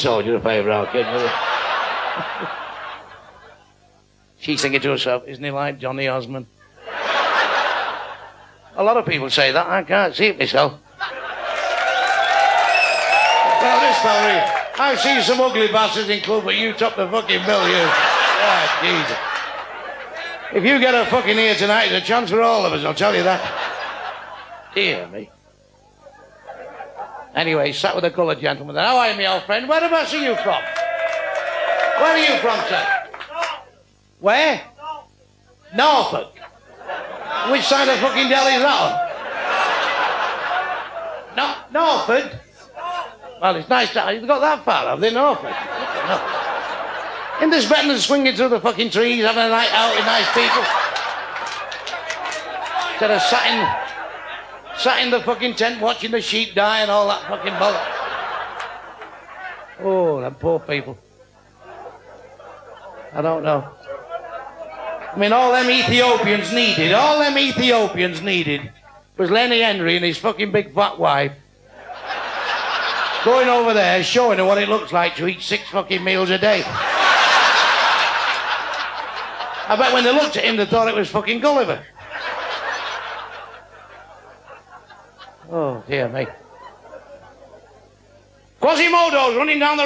soldier a favour, I'll kid you. She's thinking to herself, isn't he like Johnny Osmond? A lot of people say that. I can't see it myself. Well, this fella, I've seen some ugly bastards in club, but you top the fucking bill, you. Ah, Jesus. If you get a fucking ear tonight, there's a chance for all of us, I'll tell you that. Dear me. Anyway, sat with a coloured gentleman. How are you, my old friend? Whereabouts are you from? Where are you from, sir? Where? Norfolk. Which side of fucking Delhi is that on? Norfolk? Well, it's nice to... You've got that far, have they, Norfolk? No. Isn't this better than swinging through the fucking trees, having a night out with nice people? Instead of sat in the fucking tent watching the sheep die and all that fucking bother. Oh, them poor people. I don't know. I mean, all them Ethiopians needed was Lenny Henry and his fucking big fat wife going over there showing her what it looks like to eat 6 fucking meals a day. I bet when they looked at him, they thought it was fucking Gulliver. Oh, dear me. Quasimodo's running down the